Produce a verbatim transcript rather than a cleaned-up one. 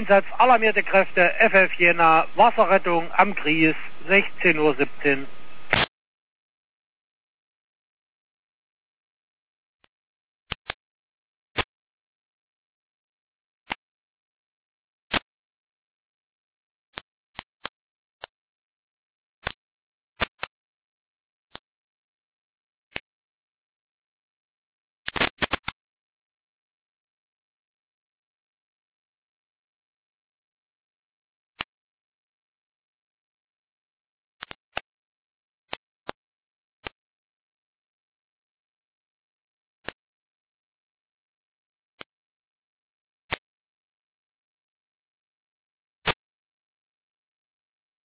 Einsatz alarmierte Kräfte F F Jena, Wasserrettung am Gries, sechzehn Uhr siebzehn.